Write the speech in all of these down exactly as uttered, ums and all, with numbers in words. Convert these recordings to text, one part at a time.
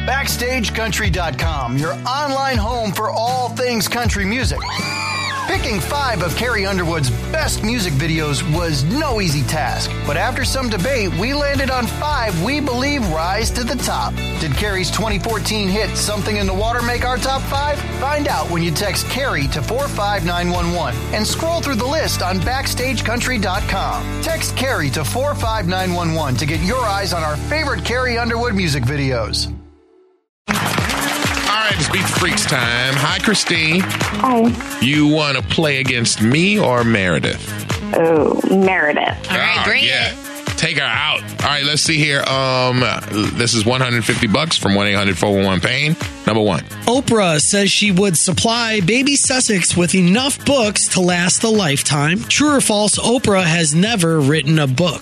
Backstage Country dot com, your online home for all things country music. Picking five of Carrie Underwood's best music videos was no easy task, but after some debate, we landed on five we believe rise to the top. Did Carrie's twenty fourteen hit Something in the Water make our top five? Find out when you text Carrie to four five nine one one and scroll through the list on Backstage Country dot com. Text Carrie to four five nine one one to get your eyes on our favorite Carrie Underwood music videos. All right, it's Beat the Freaks time. Hi, Christine. Hi. You want to play against me or Meredith? Oh, Meredith. All right, Oh, bring yeah. it. Take her out. All right, let's see here. Um, this is one hundred fifty bucks from one eight hundred four one one pain. Number one. Oprah says she would supply baby Sussex with enough books to last a lifetime. True or false, Oprah has never written a book.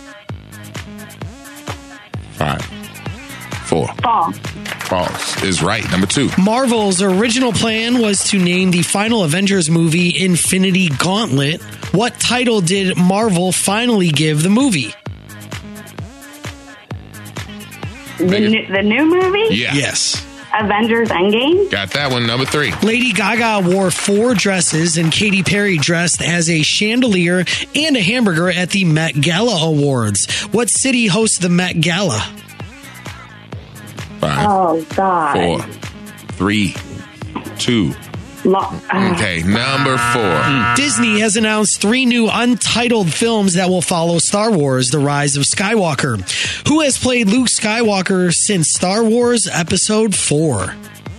Five. Four. False. False is right. Number two. Marvel's original plan was to name the final Avengers movie Infinity Gauntlet. What title did Marvel finally give the movie? The new, the new movie? Yeah. Yes. Avengers Endgame? Got that one. Number three. Lady Gaga wore four dresses and Katy Perry dressed as a chandelier and a hamburger at the Met Gala Awards. What city hosts the Met Gala? Five. Oh, God. Four. Three. Two. Lo- uh, Okay. Number four. Disney has announced three new untitled films that will follow Star Wars: The Rise of Skywalker. Who has played Luke Skywalker since Star Wars Episode four?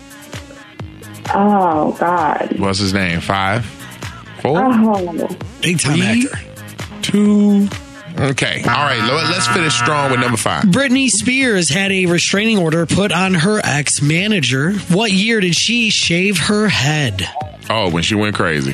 Oh, God. What's his name? Five. Four. Oh. Big time Three. actor. Two. Okay. All right. lo- Let's finish strong with number five. Britney Spears had a restraining order put on her ex-manager. What year did she shave her head? Oh, when she went crazy.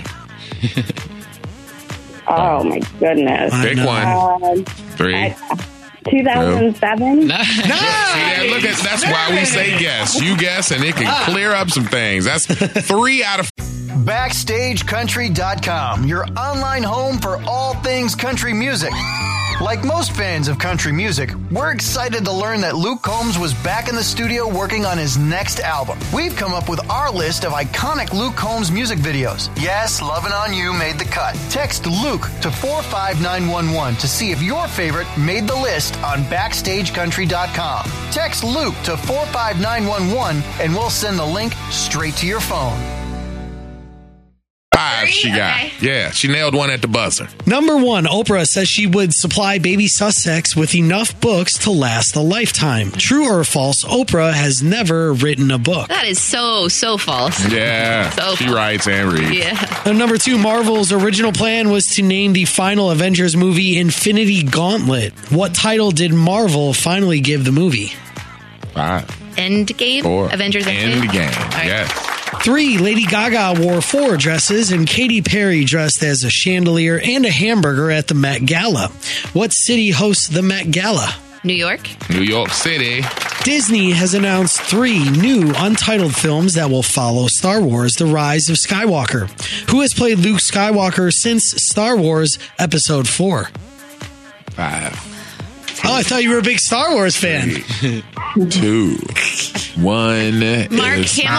Oh, my goodness. I Pick know. one. Uh, Three. two thousand seven? See that? Look at that's why we say guess. You guess, and it can clear up some things. That's three out of. Backstage Country dot com, your online home for all things country music. Like most fans of country music, we're excited to learn that Luke Combs was back in the studio working on his next album. We've come up with our list of iconic Luke Combs music videos. Yes, Lovin' On You made the cut. Text Luke to four five nine one one to see if your favorite made the list on Backstage Country dot com. Text Luke to four five nine one one and we'll send the link straight to your phone. Five she got. Okay. Yeah, she nailed one at the buzzer. Number one, Oprah says she would supply baby Sussex with enough books to last a lifetime. True or false, Oprah has never written a book. That is so, so false. Yeah, So she false. writes and reads. Yeah. And number two, Marvel's original plan was to name the final Avengers movie Infinity Gauntlet. What title did Marvel finally give the movie? Five. Endgame? Four. Avengers End Endgame? game. All right. Yes. Three, Lady Gaga wore four dresses and Katy Perry dressed as a chandelier and a hamburger at the Met Gala. What city hosts the Met Gala? New York? New York City. Disney has announced three new untitled films that will follow Star Wars: The Rise of Skywalker. Who has played Luke Skywalker since Star Wars Episode four? Five. Oh, I thought you were a big Star Wars fan. Two. One. Mark is Hamill?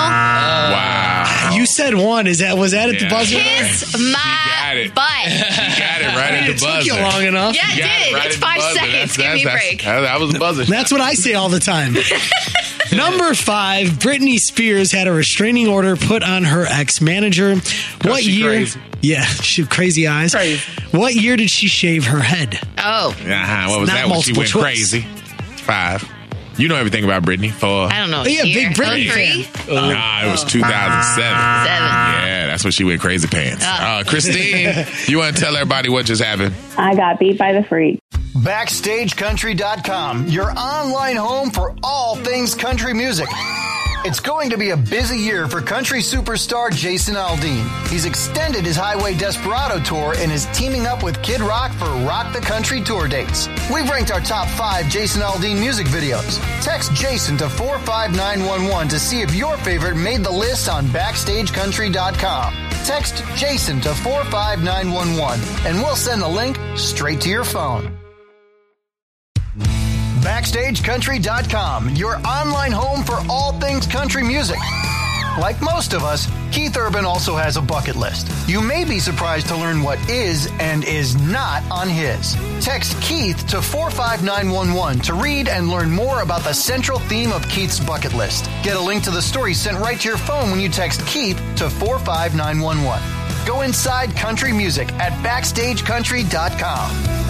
Wow. You said one. Is that was that at the Yeah. buzzer? Kiss got my it. butt. You got it right at It the took buzzer. you long enough. Yeah, You got it did. right It's at the five buzzer. seconds. That's- Give me a that's- break. That, that was a buzzer. That's what I say all the time. Number five, Britney Spears had a restraining order put on her ex-manager. What she year? crazy. Yeah, she crazy eyes. Crazy. What year did she shave her head? Oh, Uh-huh. What was Not that when she multiple went choice. crazy? Five. You know everything about Britney. Four. I don't know. Oh, yeah, year. big Britney Oh, three? Nah, it was two thousand seven. Seven. Yeah, that's when she went crazy pants. Oh. Uh, Christine, you want to tell everybody what just happened? I got beat by the freak. Backstage Country dot com, your online home for all things country music. It's going to be a busy year for country superstar Jason Aldean. He's extended his Highway Desperado tour and is teaming up with Kid Rock for Rock the Country tour dates. We've ranked our top five Jason Aldean music videos. Text Jason to four five nine one one to see if your favorite made the list on Backstage Country dot com. Text Jason to four five nine one one and we'll send the link straight to your phone. backstage country dot com, your online home for all things country music. Like most of us, Keith Urban also has a bucket list. You may be surprised to learn what is and is not on his. Text Keith to four five nine one one to read and learn more about the central theme of Keith's bucket list. Get a link to the story sent right to your phone when you text Keith to four five nine one one. Go inside country music at backstage country dot com.